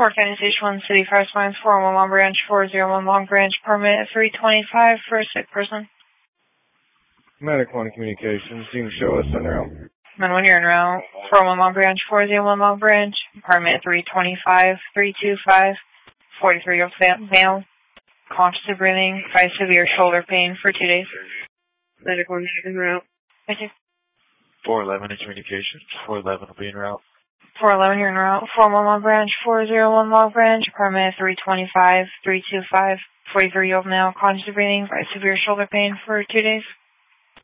Port County Station 1 City Fire Response 401 Long Branch 401 Long Branch, permit 325 for a sick person. Medic 1 Communications, you can show us en route. Man 1, you're en route. 401 Long Branch 401 Long Branch, permit 325, 325, 43-year-old male, conscious of breathing, by severe shoulder pain for 2 days. Medic 1 en route. Thank you. 411 in Communications, 411 will be en route. 411, you're en route. 401 Long Branch, 401 Long Branch, permit 325, 325, 43-year-old male, conscious of breathing, by severe shoulder pain for 2 days.